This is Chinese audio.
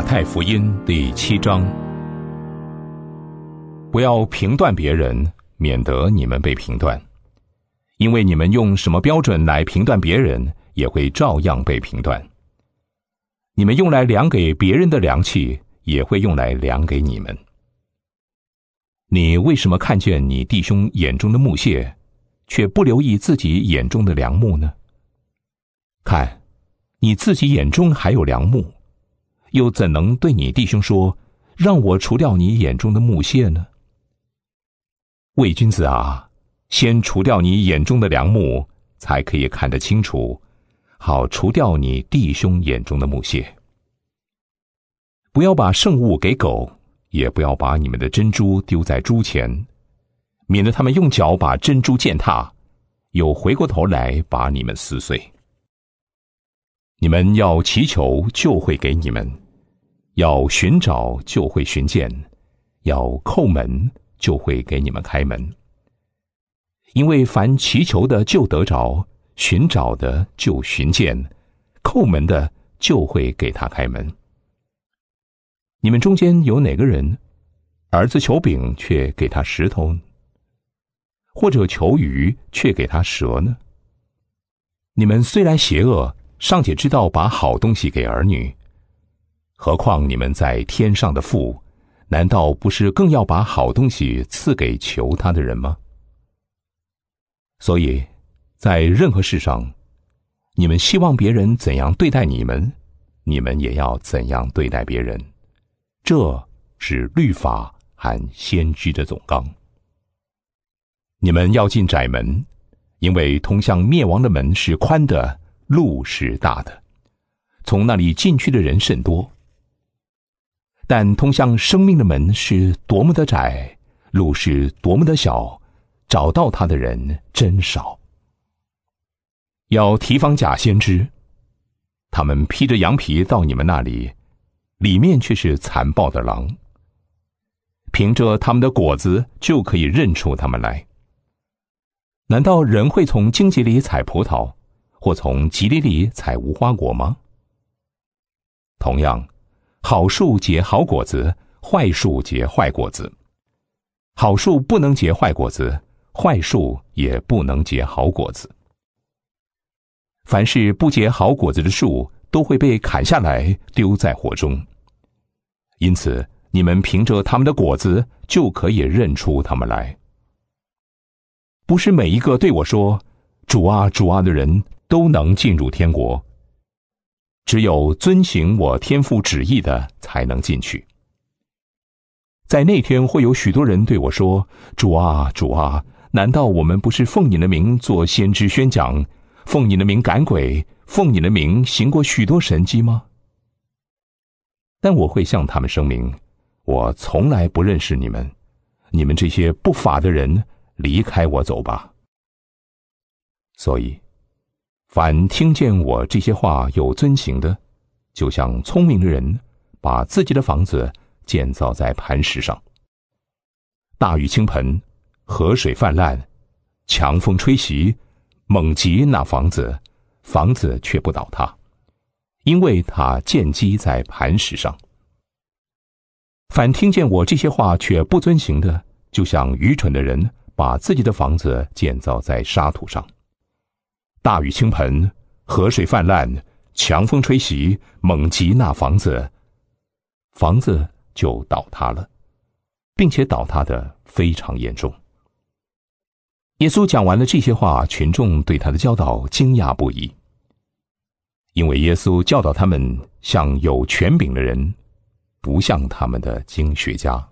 马太福音第7章。不要评断别人，免得你们被评断。因为你们用什么标准来评断别人，也会照样被评断。你们用来量给别人的量器，也会用来量给你们。你为什么看见你弟兄眼中的木屑，却不留意自己眼中的梁木呢？看，你自己眼中还有梁木，又怎能对你弟兄说，让我除掉你眼中的木屑呢？伪君子啊，先除掉你眼中的梁木，才可以看得清楚，好除掉你弟兄眼中的木屑。不要把圣物给狗，也不要把你们的珍珠丢在猪前，免得他们用脚把珍珠践踏，又回过头来把你们撕碎。你们要祈求，就会给你们；要寻找，就会寻见；要叩门，就会给你们开门。因为凡祈求的就得着，寻找的就寻见，叩门的就会给他开门。你们中间有哪个人，儿子求饼却给他石头，或者求鱼却给他蛇呢？你们虽然邪恶，尚且知道把好东西给儿女，何况你们在天上的父，难道不是更要把好东西赐给求他的人吗？所以在任何事上，你们希望别人怎样对待你们，你们也要怎样对待别人。这是律法和先知的总纲。你们要进窄门，因为通向灭亡的门是宽的，路是大的，从那里进去的人甚多。但通向生命的门是多么的窄，路是多么的小，找到它的人真少。要提防假先知，他们披着羊皮到你们那里，里面却是残暴的狼。凭着他们的果子就可以认出他们来。难道人会从荆棘里采葡萄，或从棘藜里采无花果吗？同样，好树结好果子，坏树结坏果子。好树不能结坏果子，坏树也不能结好果子。凡是不结好果子的树，都会被砍下来丢在火中。因此，你们凭着他们的果子就可以认出他们来。不是每一个对我说主啊主啊的人都能进入天国，只有遵行我天父旨意的才能进去。在那天会有许多人对我说，主啊主啊，难道我们不是奉你的名做先知宣讲，奉你的名赶鬼，奉你的名行过许多神迹吗？但我会向他们声明，我从来不认识你们，你们这些不法的人，离开我走吧。所以凡听见我这些话有遵行的，就像聪明的人把自己的房子建造在磐石上。大雨倾盆，河水泛滥，强风吹袭，猛击那房子，房子却不倒塌，因为它建基在磐石上。凡听见我这些话却不遵行的，就像愚蠢的人把自己的房子建造在沙土上。大雨倾盆，河水泛滥，强风吹袭，猛击那房子，房子就倒塌了，并且倒塌的非常严重。耶稣讲完了这些话，群众对他的教导惊讶不已，因为耶稣教导他们像有权柄的人，不像他们的经学家。